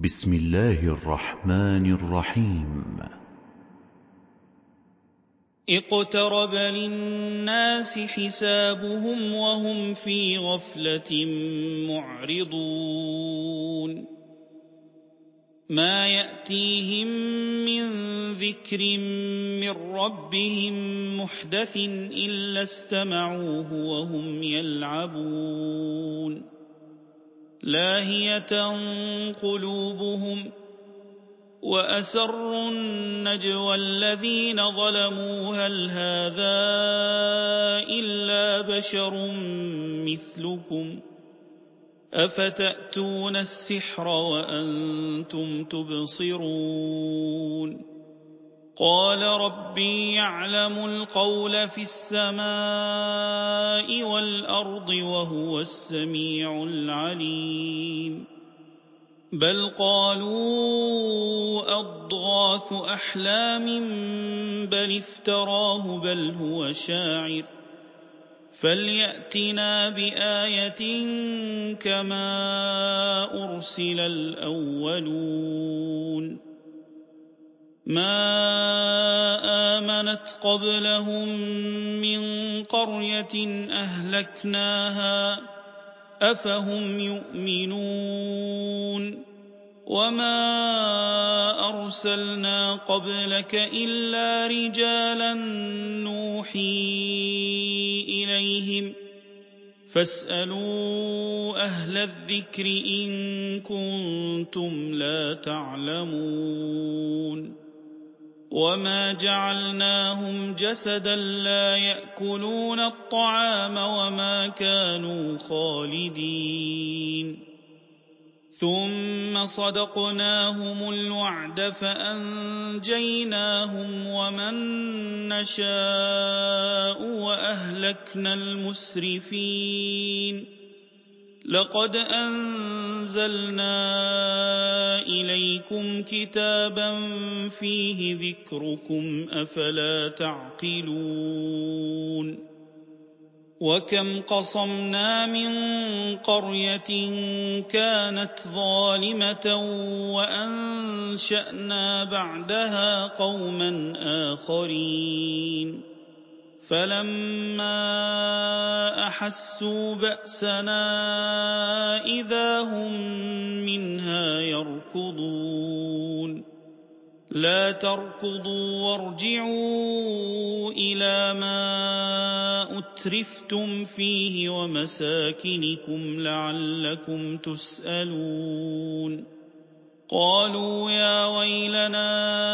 بسم الله الرحمن الرحيم. اقترب للناس حسابهم وهم في غفلة معرضون ما يأتيهم من ذكر من ربهم محدث إلا استمعوه وهم يلعبون لاهية قلوبهم وأسروا النجوى الذين ظلموا هل هذا إلا بشر مثلكم أفتأتون السحر وأنتم تبصرون قال ربي يعلم القول في السماء والأرض وهو السميع العليم بل قالوا أضغاث أحلام بل افتراه بل هو شاعر فليأتنا بآية كما أرسل الأولون ما آمنت قبلهم من قرية أهلكناها أفهم يؤمنون وما أرسلنا قبلك إلا رجالا نوحي إليهم فاسألوا أهل الذكر إن كنتم لا تعلمون وما جعلناهم جسدا لا يأكلون الطعام وما كانوا خالدين ثم صدقناهم الوعد فأنجيناهم ومن نشاء وأهلكنا المسرفين لقد أنزلنا إليكم كتابا فيه ذكركم أفلا تعقلون وكم قصمنا من قرية كانت ظالمة وأنشأنا بعدها قوما آخرين فلما أحسوا بأسنا إذا هم منها يركضون لا تركضوا وارجعوا إلى ما أترفتم فيه ومساكنكم لعلكم تسألون قالوا يا ويلنا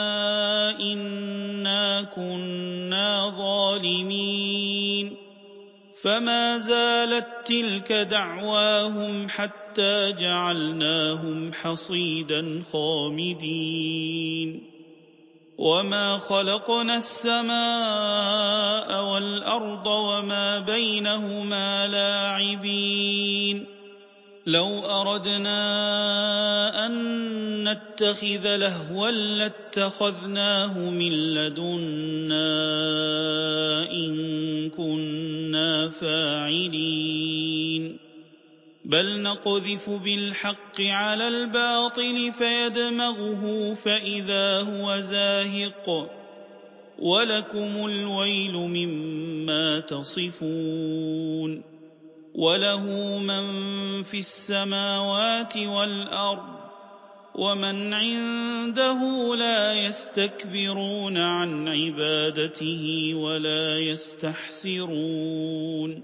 إنا كنا ظالمين فما زالت تلك دعواهم حتى جعلناهم حصيدا خامدين وما خلقنا السماء والأرض وما بينهما لاعبين لو أردنا أن نتخذ لهوا لاتخذناه من لدنا إن كنا فاعلين بل نقذف بالحق على الباطل فيدمغه فإذا هو زاهق ولكم الويل مما تصفون وله من في السماوات والأرض ومن عنده لا يستكبرون عن عبادته ولا يستحسرون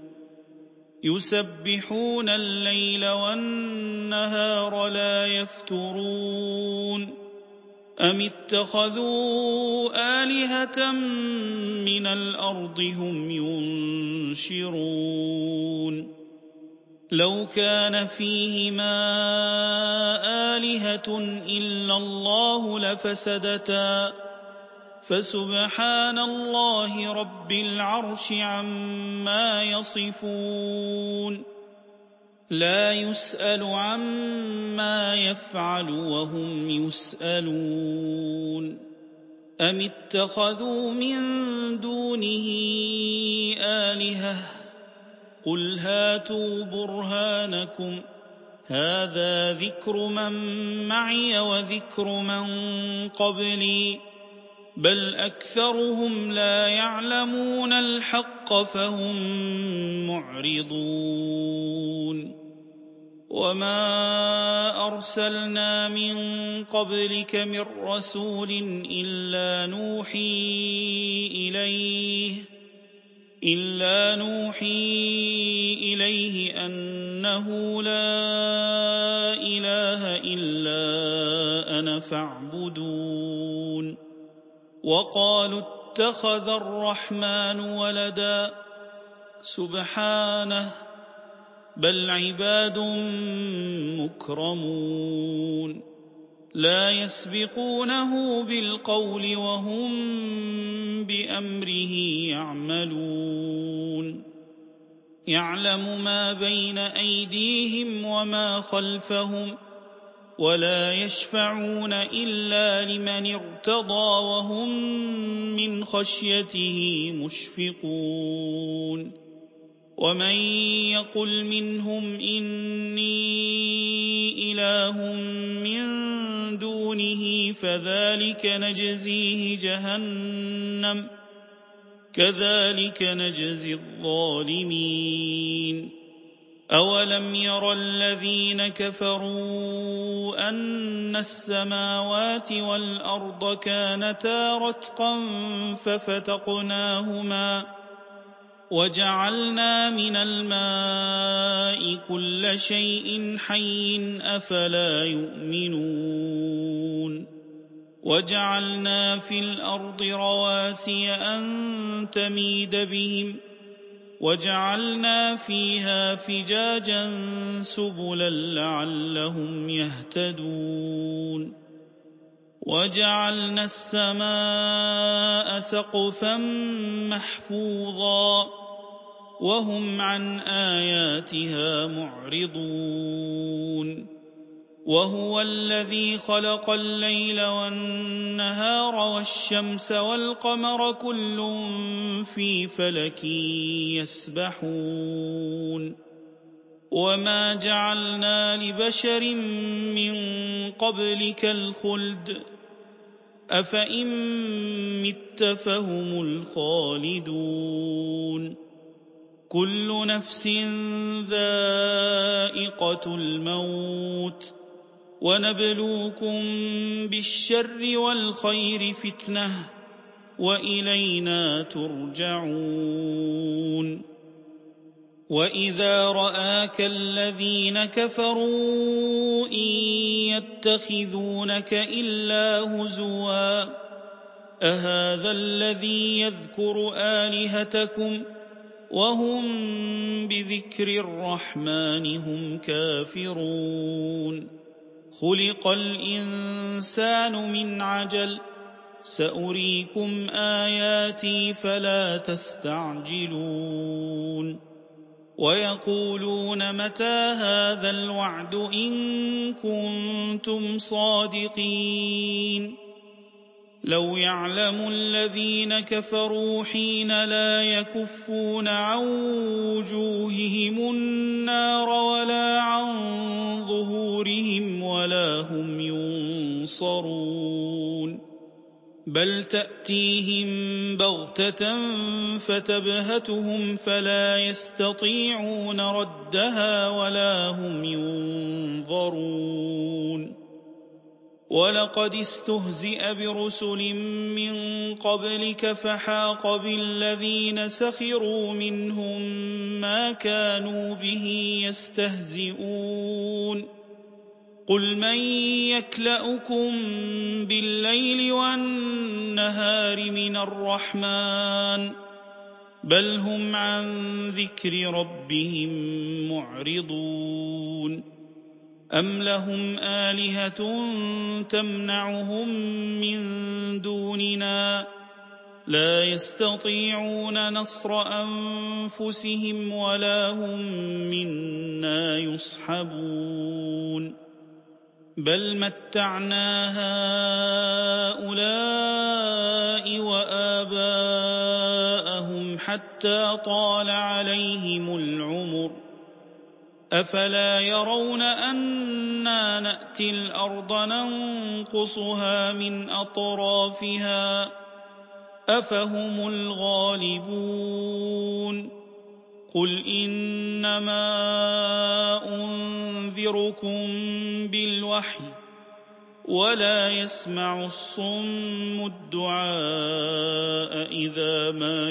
يسبحون الليل والنهار لا يفترون أم اتخذوا آلهة من الأرض هم ينشرون لو كان فيهما آلهة إلا الله لفسدتا فسبحان الله رب العرش عما يصفون لا يسأل عما يفعل وهم يسألون أم اتخذوا من دونه آلهة قل هاتوا برهانكم هذا ذكر من معي وذكر من قبلي بل أكثرهم لا يعلمون الحق فهم معرضون وما أرسلنا من قبلك من رسول إلا نوحي إليه أنه لا إله إلا أنا فاعبدون وقالوا اتخذ الرحمن ولدا سبحانه بل عباد مكرمون لا يسبقونه بالقول وهم بأمره يعملون يعلم ما بين أيديهم وما خلفهم ولا يشفعون إلا لمن ارتضى وهم من خشيته مشفقون ومن يقل منهم إني إله من دونه فذلك نجزيه جهنم كذلك نجزي الظالمين أولم ير الذين كفروا أن السماوات والأرض كانتا رتقا ففتقناهما وجعلنا من الماء كل شيء حي أفلا يؤمنون وجعلنا في الأرض رواسي أن تميد بهم وجعلنا فيها فجاجا سبلا لعلهم يهتدون وجعلنا السماء سقفا محفوظا وهم عن آياتها معرضون وهو الذي خلق الليل والنهار والشمس والقمر كل في فلك يسبحون وما جعلنا لبشر من قبلك الخلد أفإن مت فهم الخالدون كل نفس ذائقة الموت ونبلوكم بالشر والخير فتنة وإلينا ترجعون وإذا رآك الذين كفروا إن يتخذونك إلا هزوا أهذا الذي يذكر آلهتكم وهم بذكر الرحمن هم كافرون خلق الإنسان من عجل سأريكم آياتي فلا تستعجلون ويقولون متى هذا الوعد إن كنتم صادقين لو يعلم الذين كفروا حين لا يكفون عن وجوههم النار ولا عن ظهورهم ولا هم ينصرون بل تأتيهم بغتة فتبهتهم فلا يستطيعون ردها ولا هم ينظرون ولقد استهزئ برسل من قبلك فحاق بالذين سخروا منهم ما كانوا به يستهزئون قل من يكلؤكم بالليل والنهار من الرحمن بل هم عن ذكر ربهم معرضون أم لهم آلهة تمنعهم من دوننا لا يستطيعون نصر أنفسهم ولا هم منا يصحبون بل متعنا هؤلاء وآباءهم حتى طال عليهم العمر أفلا يرون أنا نأتي الأرض ننقصها من أطرافها أفهم الغالبون قل إنما أنذركم بالوحي ولا يسمع الصم الدعاء إذا ما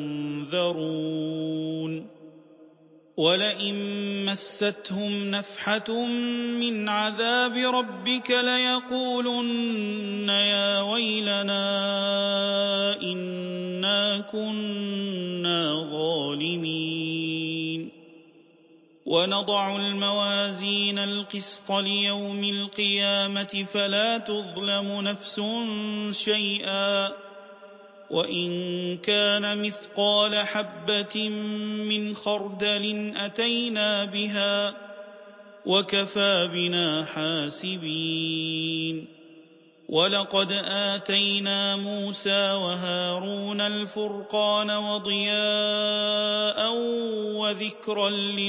ينذرون ولئن مستهم نفحة من عذاب ربك ليقولن يا ويلنا إنا كنا ظالمين ونضع الموازين القسط ليوم القيامة فلا تظلم نفس شيئا وإن كان مثقال حبة من خردل أتينا بها وكفى بنا حاسبين ولقد آتينا موسى وهارون الفرقان وضياء وذكرا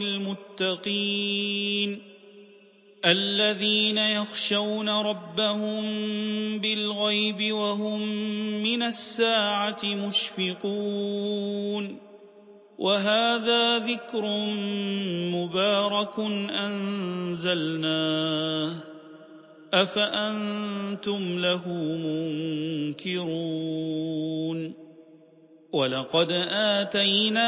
للمتقين الذين يخشون ربهم بالغيب وهم من الساعة مشفقون وهذا ذكر مبارك أنزلناه أفأنتم له منكرون ولقد آتينا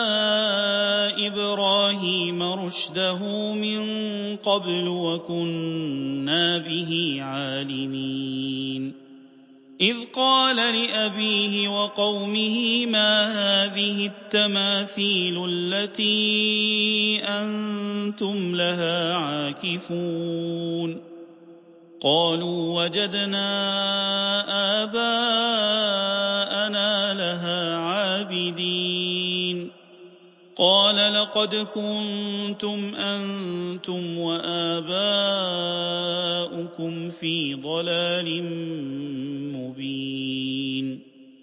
إبراهيم رشده من قبل وكنا به عالمين إذ قال لأبيه وقومه ما هذه التماثيل التي أنتم لها عاكفون قالوا وجدنا آباءنا لها عابدين قال لقد كنتم أنتم وآباؤكم في ضلال مبين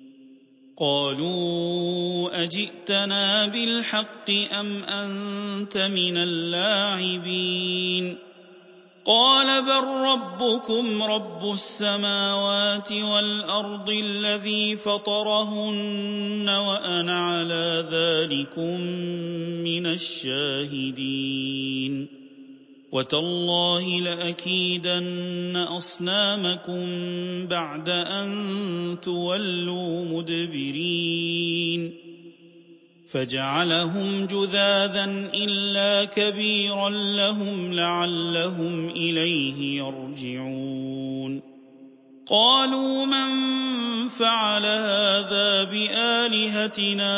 قالوا أجئتنا بالحق أم أنت من اللاعبين قال بل ربكم رب السماوات والأرض الذي فطرهن وأنا على ذلكم من الشاهدين وتالله لأكيدن أصنامكم بعد أن تولوا مدبرين فجعلهم جذاذا إلا كبيرا لهم لعلهم إليه يرجعون قالوا من فعل هذا بآلهتنا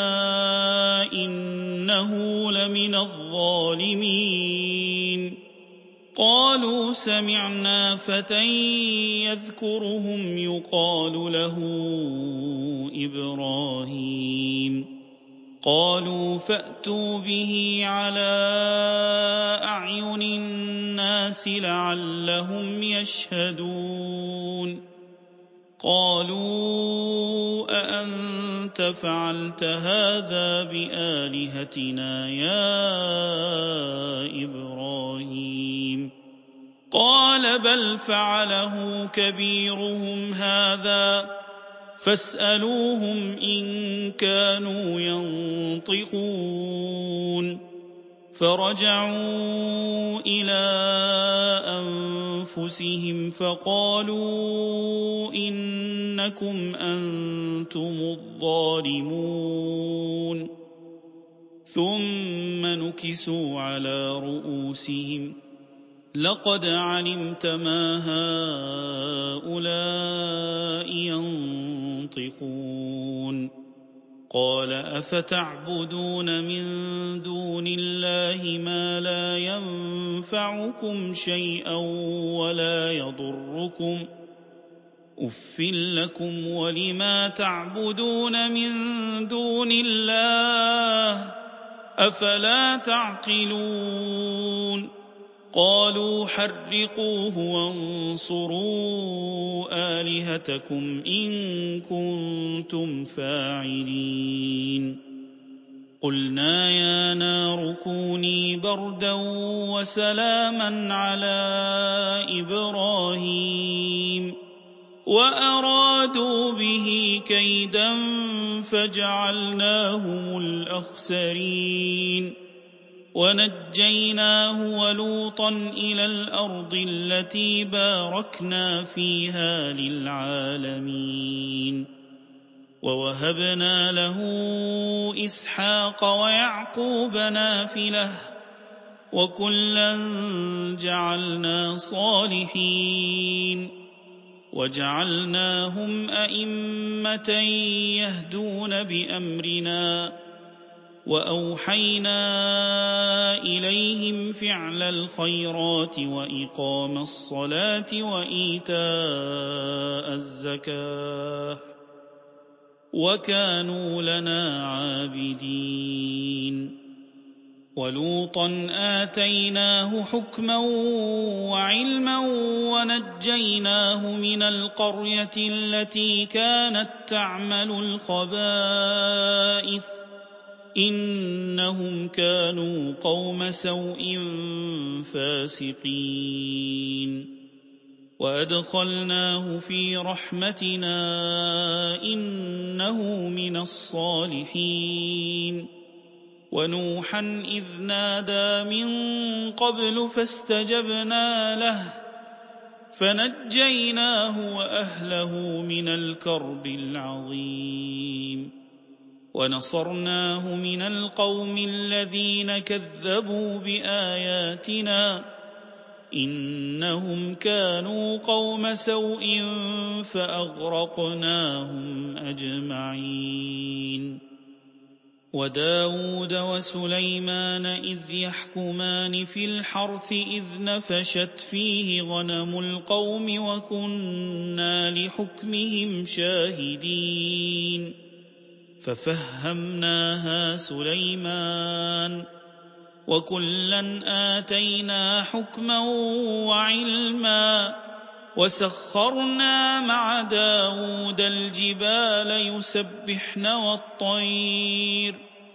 إنه لمن الظالمين قالوا سمعنا فتى يذكرهم يقال له إبراهيم قالوا فأتوا به على أعين الناس لعلهم يشهدون قالوا أأنت فعلت هذا بآلهتنا يا إبراهيم قال بل فعله كبيرهم هذا فاسألوهم إن كانوا ينطقون فرجعوا إلى أنفسهم فقالوا إنكم أنتم الظالمون ثم نكسوا على رؤوسهم لقد علمت ما هؤلاء ينطقون قال أفتعبدون من دون الله ما لا ينفعكم شيئا ولا يضركم أف لكم ولما تعبدون من دون الله أفلا تعقلون قالوا حرقوه وانصروا آلهتكم إن كنتم فاعلين قُلْنَا يَا نَارُ كُونِي بَرْدًا وَسَلَامًا عَلَىٰ إِبْرَاهِيمَ وَأَرَادُوا بِهِ كَيْدًا فَجَعَلْنَاهُمُ الْأَخْسَرِينَ وَنَجَّيْنَاهُ وَلُوطًا إِلَى الْأَرْضِ الَّتِي بَارَكْنَا فِيهَا لِلْعَالَمِينَ وَوَهَبْنَا لَهُ إِسْحَاقَ وَيَعْقُوبَ نَافِلَةً وَكُلًّا جَعَلْنَا صَالِحِينَ وَجَعَلْنَاهُمْ أَئِمَّةً يَهْدُونَ بِأَمْرِنَا وَأَوْحَيْنَا إِلَيْهِمْ فِعْلَ الْخَيْرَاتِ وَإِقَامَ الصَّلَاةِ وَإِيتَاءَ الزَّكَاةِ وَكَانُوا لَنَا عَابِدِينَ وَلُوطًا آتَيْنَاهُ حُكْمًا وَعِلْمًا وَنَجَّيْنَاهُ مِنَ الْقَرْيَةِ الَّتِي كَانَتْ تَعْمَلُ الْخَبَائِثَ إِنَّهُمْ كَانُوا قَوْمَ سَوْءٍ فَاسِقِينَ وَأَدْخَلْنَاهُ فِي رَحْمَتِنَا إِنَّهُ مِنَ الصَّالِحِينَ وَنُوحًا إِذْ نَادَىٰ مِن قَبْلُ فَاسْتَجَبْنَا لَهُ فَنَجَّيْنَاهُ وَأَهْلَهُ مِنَ الْكَرْبِ الْعَظِيمِ وَنَصَرْنَاهُ مِنَ الْقَوْمِ الَّذِينَ كَذَّبُوا بِآيَاتِنَا إِنَّهُمْ كَانُوا قَوْمَ سَوْءٍ فَأَغْرَقْنَاهُمْ أَجْمَعِينَ وَدَاوُودَ وَسُلَيْمَانَ إِذْ يَحْكُمَانِ فِي الْحَرْثِ إِذْ نَفَشَتْ فِيهِ غَنَمُ الْقَوْمِ وَكُنَّا لِحُكْمِهِمْ شَاهِدِينَ فَفَهَّمْنَاهَا سُلَيْمَانَ وَكُلًّا آتَيْنَا حُكْمًا وَعِلْمًا وَسَخَّرْنَا مَعَ دَاوُودَ الْجِبَالَ يُسَبِّحْنَ وَالطَّيْرَ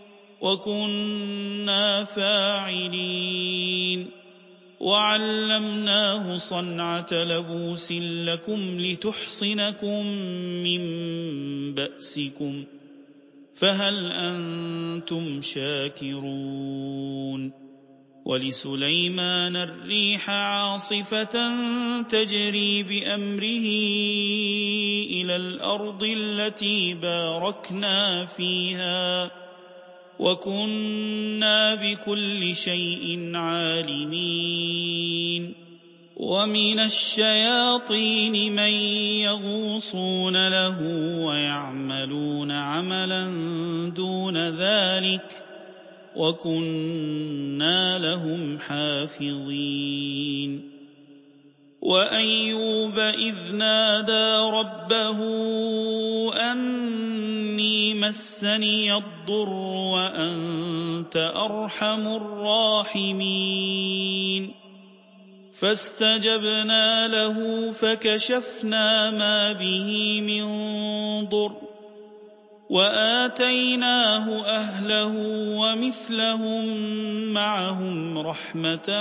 وَكُنَّا فَاعِلِينَ وَعَلَّمْنَاهُ صَنْعَةَ لَبُوسٍ لَكُمْ لِتُحْصِنَكُم مِّن بَأْسِكُمْ فَهَلْ أَنتُمْ شَاكِرُونَ وَلِسُلَيْمَانَ الرِّيحَ عَاصِفَةً تَجْرِي بِأَمْرِهِ إِلَى الْأَرْضِ الَّتِي بَارَكْنَا فِيهَا وَكُنَّا بِكُلِّ شَيْءٍ عَالِمِينَ وَمِنَ الشَّيَاطِينِ مَن يَغُوصُونَ لَهُ وَيَعْمَلُونَ عَمَلًا دُونَ ذَلِكَ وَكُنَّا لَهُمْ حَافِظِينَ وَأَيُّوبَ إِذْ نَادَىٰ رَبَّهُ أَنِّي مَسَّنِيَ الضُّرُّ وَأَنتَ أَرْحَمُ الرَّاحِمِينَ فَاسْتَجَبْنَا لَهُ فَكَشَفْنَا مَا بِهِ مِن ضُرٍّ وَآتَيْنَاهُ أَهْلَهُ وَمِثْلَهُم مَّعَهُمْ رَحْمَةً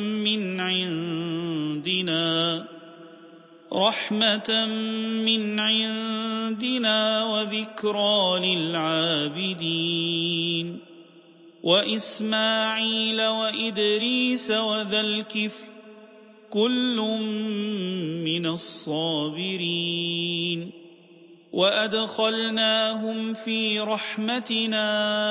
مِّنْ عِندِنَا وَذِكْرَىٰ لِلْعَابِدِينَ وَإِسْمَاعِيلَ وَإِدْرِيسَ وَذَا الْكِفْلِ كُلٌّ مِّنَ الصَّابِرِينَ وَأَدْخَلْنَاهُمْ فِي رَحْمَتِنَا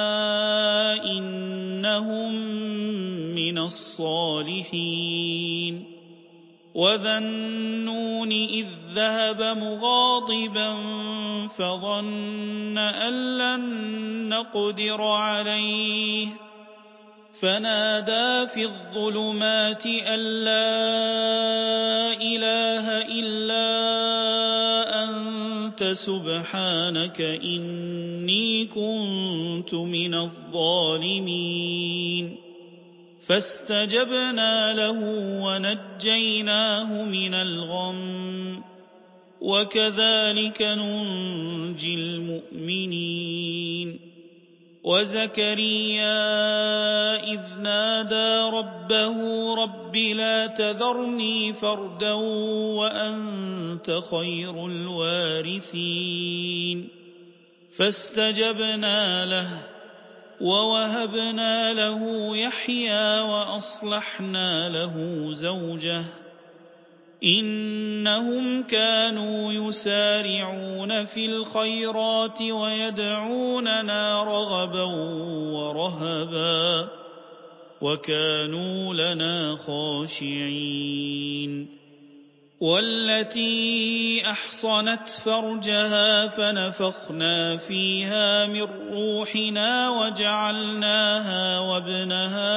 إِنَّهُم مِّنَ الصَّالِحِينَ وَذَا النُّونِ إِذ ذَّهَبَ مُغَاضِبًا فَظَنَّ أَن لَّن نَّقْدِرَ عَلَيْهِ فَنَادَىٰ فِي الظُّلُمَاتِ أَن لَّا إِلَٰهَ إِلَّا أَنتَ سُبْحَانَكَ إِنِّي كُنتُ مِنَ الظَّالِمِينَ فَاسْتَجَبْنَا لَهُ وَنَجَّيْنَاهُ مِنَ الْغَمِّ وَكَذَٰلِكَ نُنجِي الْمُؤْمِنِينَ وزكريا إذ نادى ربه رب لا تذرني فردا وأنت خير الوارثين فاستجبنا له ووهبنا له يحيى وأصلحنا له زوجه إنهم كانوا يسارعون في الخيرات ويدعوننا رغبا ورهبا وكانوا لنا خاشعين والتي أحصنت فرجها فنفخنا فيها من روحنا وجعلناها وابنها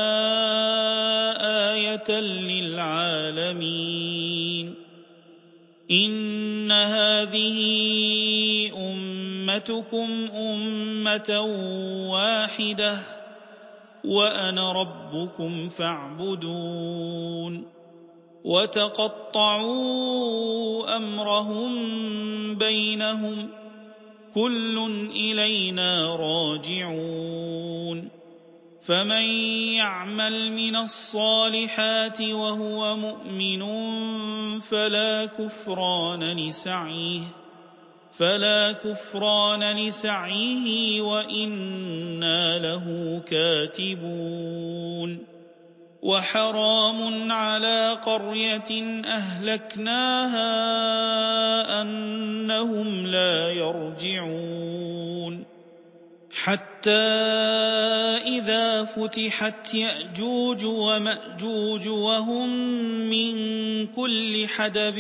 آية للعالمين إن هذه أمتكم أمة واحدة وأنا ربكم فاعبدون وتقطعوا أمرهم بينهم كل إلينا راجعون فمن يعمل من الصالحات وهو مؤمن فلا كفران لسعيه وإنا له كاتبون وحرام على قرية أهلكناها أنهم لا يرجعون حتى إذا فتحت يأجوج ومأجوج وهم من كل حدب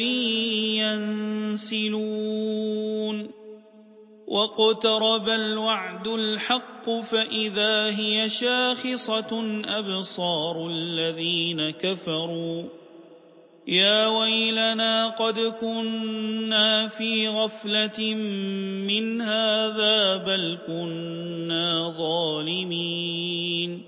ينسلون واقترب الوعد الحق فإذا هي شاخصة أبصار الذين كفروا يا ويلنا قد كنا في غفلة من هذا بل كنا ظالمين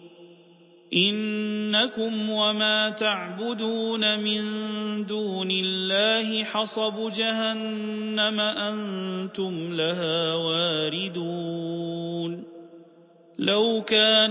إنكم وما تعبدون من دون الله حصب جهنم أنتم لها واردون لو كان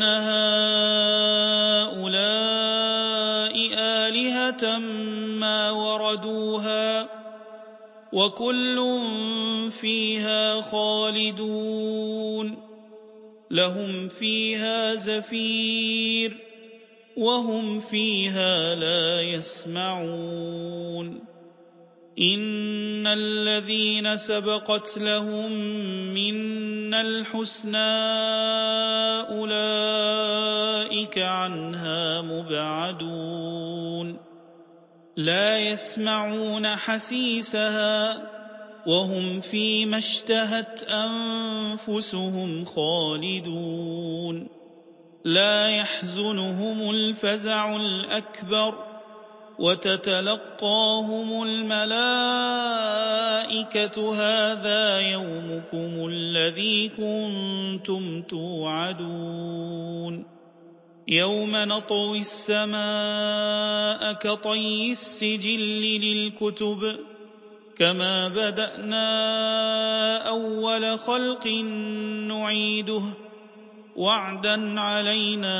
هؤلاء آلهة ما وردوها وكل فيها خالدون لهم فيها زفير وهم فيها لا يسمعون إن الذين سبقت لهم منا الحسنى أولئك عنها مبعدون لا يسمعون حسيسها وهم فيما اشتهت أنفسهم خالدون لا يحزنهم الفزع الأكبر وتتلقاهم الملائكة هذا يومكم الذي كنتم توعدون يوم نطوي السماء كطي السجل للكتب كما بدأنا أول خلق نعيده وعدا علينا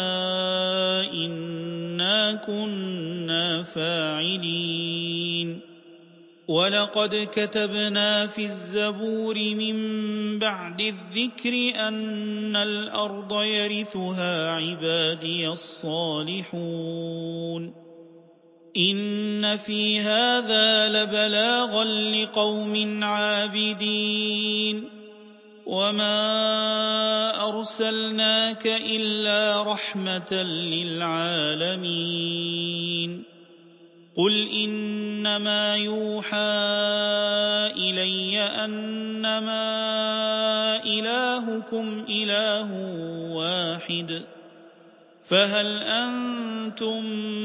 إنا كنا فاعلين ولقد كتبنا في الزبور من بعد الذكر أن الأرض يرثها عبادي الصالحون إن في هذا لبلاغا لقوم عابدين وما أرسلناك إلا رحمة للعالمين قل إنما يوحى إلي أنما إلهكم إله واحد فهل أنتم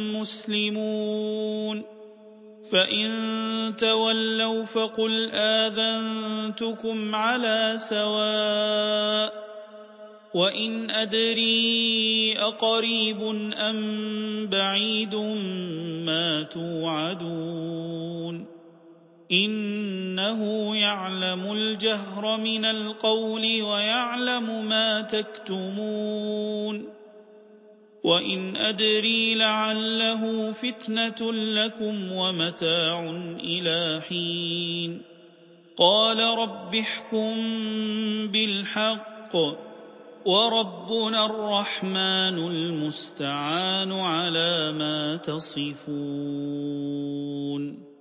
مسلمون فإن تولوا فقل آذنتكم على سواء وإن أدري أقريب أم بعيد ما توعدون إِنَّهُ يَعْلَمُ الْجَهْرَ مِنَ الْقَوْلِ وَيَعْلَمُ مَا تَكْتُمُونَ وَإِنْ أَدْرِي لَعَلَّهُ فِتْنَةٌ لَكُمْ وَمَتَاعٌ إِلَىٰ حِينٍ قَالَ رَبِّ احْكُم بِالْحَقِّ وَرَبُّنَا الرَّحْمَٰنُ الْمُسْتَعَانُ عَلَىٰ مَا تَصِفُونَ